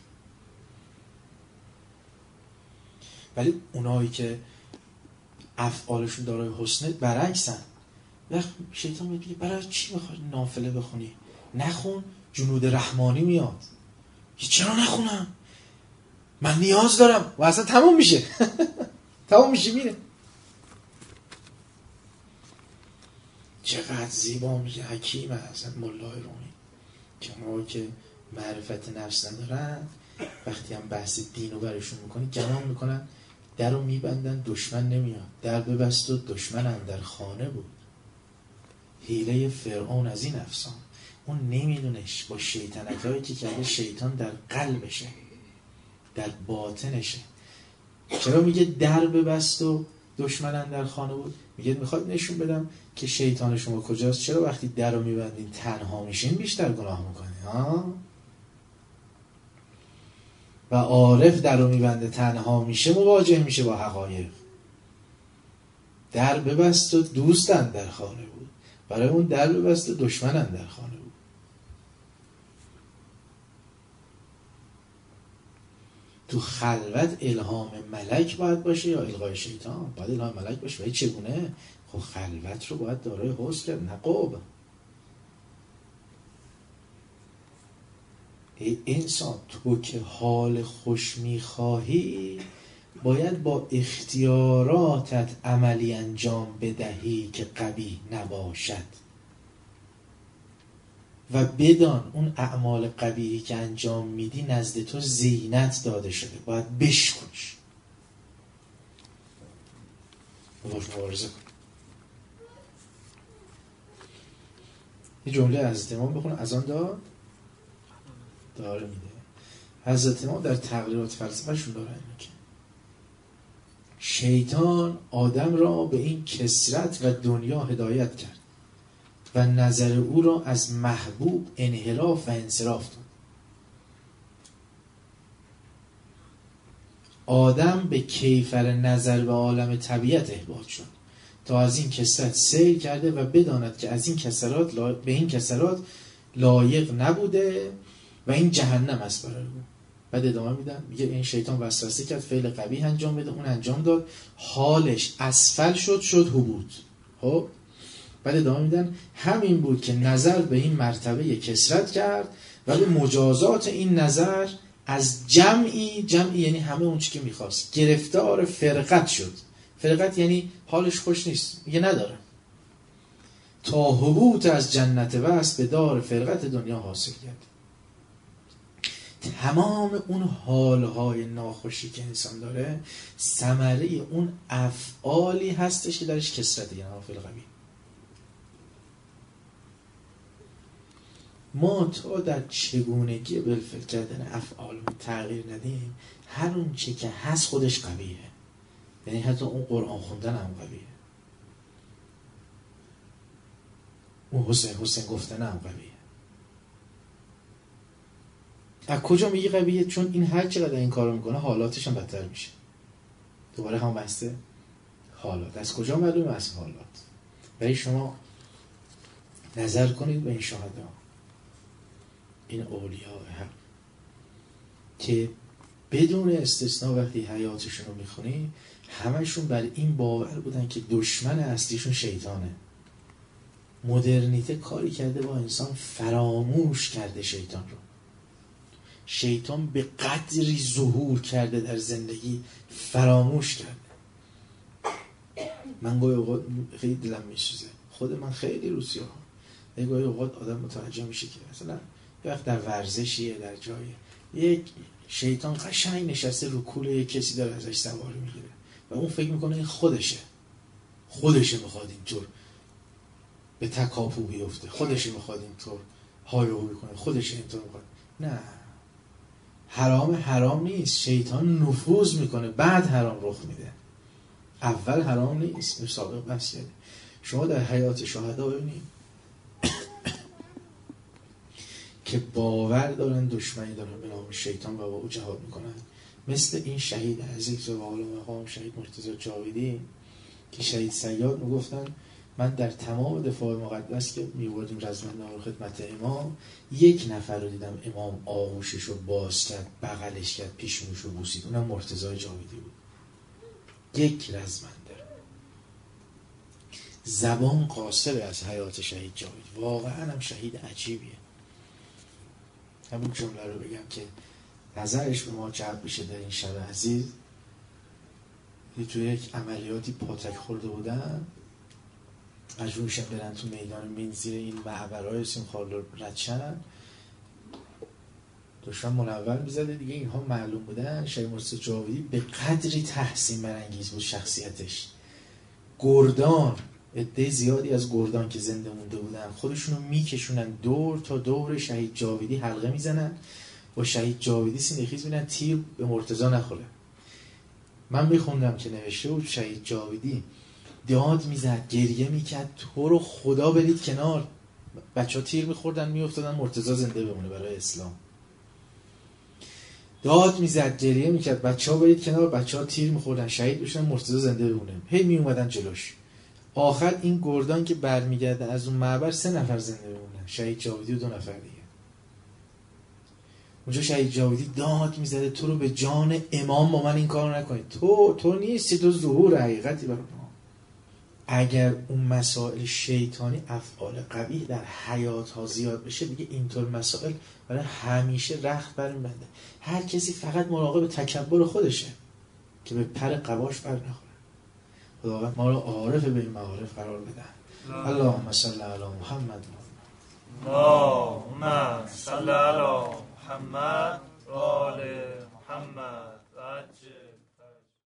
[SPEAKER 1] ولی اونایی که افعالشون دارای حسنه برعکسن. وقت شیطان میگه برای چی میخوای نافله بخونی؟ نخون، جنود رحمانی میاد چرا نخونم، من نیاز دارم و اصلا تموم میشه تموم میشه میره. چقدر زیبا میگه حکیم اصلا مولای رومی که ما که معرفت نفس ندارن وقتی هم بحث دین رو برشون میکنی گمان میکنن در رو میبندن دشمن نمیاد، در ببست و دشمن اندر خانه بود. حیله فرعون از این افسان، اون نمیدونش با شیطنت هایی که کرده شیطان در قلبشه در باطنشه. چرا میگه در ببست و دشمن اندر خانه بود؟ میگه میخواد نشون بدم که شیطان شما کجاست. چرا وقتی در رو میبندین تنها میشین بیشتر گناه میکنین ها؟ و عارف در رو میبنده تنها میشه مواجه میشه با حقایق. در ببست و دوست اندر خانه بود، برای اون در ببست و دشمن اندر خانه بود. تو خلوت الهام ملک باید باشه یا الغای شیطان؟ باید الهام ملک باشه. ولی چگونه؟ خب خلوت رو باید دارای حسن کرد، نه قوب. ای انسان تو که حال خوش میخواهی باید با اختیاراتت عملی انجام بدهی که قبیح نباشد و بدان اون اعمال قبیحی که انجام میدی نزد تو زینت داده شده، باید بشکنش، باش مبارزه کن. یه جمله حضرت امام بخون از آن داد داره میده. حضرت امام در تقریرات فلسفه‌شون داره میگه شیطان آدم را به این کثرت و دنیا هدایت کرد و نظر او را از محبوب انحراف و انصراف داد. آدم به کیفر نظر به عالم طبیعت احباط شد تا از این کثرت سیر کرده و بداند که از این کثرات لا... به این کثرات لایق نبوده و این جهنم است برای او. بعد ادامه میدن میگه این شیطان وسوسه کرد فعل قبیح انجام بده، اون انجام داد، حالش اسفل شد شد هبوط. خب بعد ادامه میدن همین بود که نظر به این مرتبه کثرت کرد و به مجازات این نظر از جمعی جمعی یعنی همه اون چی که میخواست گرفتار فرقت شد. فرقت یعنی حالش خوش نیست، میگه نداره، تا هبوط از جنت وصل به دار فرقت دنیا حاصل کرد. تمام اون حالهای ناخوشی که انسان داره ثمره اون افعالی هستش که درش کثرت، یعنی افعال قبیح. ما تا در چگونگی بالفعل کردن افعال تغییر ندیم، هر اون چه که هست خودش قبیحه. یعنی حتی اون قرآن خوندن هم قبیحه، اون حسین حسین گفتن هم قبیحه. از کجا میگی قبیحه؟ چون این هر چقدر این کارو میکنه حالاتش هم بدتر میشه. دوباره هم بسته حالات. از کجا معلومه؟ از حالات. ولی شما نظر کنید به این شهدا، این اولیاء حق که بدون استثناء وقتی حیاتشون رو میخونی همشون بر این باور بودن که دشمن اصلیشون شیطانه. مدرنیته کاری کرده با انسان فراموش کرده شیطان رو. شیطان به قدری ظهور کرده در زندگی فراموش کرده. من گاهی اوقات خیلی دلم میسوزه، خود من خیلی روسیه ها گاهی اوقات آدم متوجه میشه که مثلا وقت در ورزشیه در جایه یک شیطان قشنگ نشسته رو کوله یک کسی داره ازش سواری میگیره و اون فکر میکنه این خودشه خودشه میخواد اینطور به تکاپو بیفته، خودشه میخواد اینطور هایو بکنه، خودشه اینطور میخواد. نه، حرام حرام نیست، شیطان نفوذ میکنه بعد حرام رخ میده، اول حرام نیست. سابق بحث کرده. شما در حیات شهدا ببینید که باور دارن دشمنی دارن به نام شیطان و با او جهاد میکنن، مثل این شهید عزیز و بالا مقام شهید مرتضی جاویدی که شهید صیاد میگفتن من در تمام دفاع مقدس که میوردیم رزمنده رو خدمت امام، یک نفر رو دیدم امام آغوشش رو باز کرد، بغلش کرد، پیشونش رو بوسید، اونم مرتضی جاویدی بود. یک رزمنده. زبان قاصر از حیات شهید جاویدی، واقعا هم شهید عجیبیه. همین جمله رو بگم که نظرش به ما جلب بشه در این شب عزیز. توی یک عملیاتی پاتک خورده بودن، مجبور میشن برن تو میدان مین زیر این معبرهای سیمخوار ردشن، دشمن منور میزده دیگه. اینها معلوم بودن شهید مرتضی جاویدی به قدری تحسین برانگیز بود شخصیتش. گردان، عده زیادی از گردان که زنده مونده بودن خودشونو میکشونن دور تا دور شهید جاویدی حلقه میزنن، با شهید جاویدی سینه خیز میرن تیر به مرتضی نخوره. من میخوندم که نوشته بود شهید جاویدی داد میزد، گریه میکرد، تو رو خدا برید کنار، بچه ها تیر میخوردن میافتادن، مرتضی زنده بمونه برای اسلام. داد میزد، گریه میکرد، بچه ها برید کنار، بچه ها تیر میخوردن شهید بشن، مرتضی زنده بمونه. هی میومدن جلوش. آخر این گردان که برمیگرده از اون معبر سه نفر زنده بمونن، شهید جاویدی و دو نفر دیگه. اونجا شهید جاویدی داد میزده تو رو به جان امام با من این کارو نکنید، تو تو نیستی، تو ظهور حقیقتی برای ما. اگر اون مسائل شیطانی افعال قبیح در حیات ها زیاد بشه دیگه اینطور مسائل برای همیشه رخت برمی‌بنده. هر کسی فقط مراقب تکبر خودشه که به پر قباش بر نخوره. خداوند ما رو عارف به این معارف قرار بدن. اللهم صل علی محمد.
[SPEAKER 2] اللهم صل علی محمد و آل محمد و عجل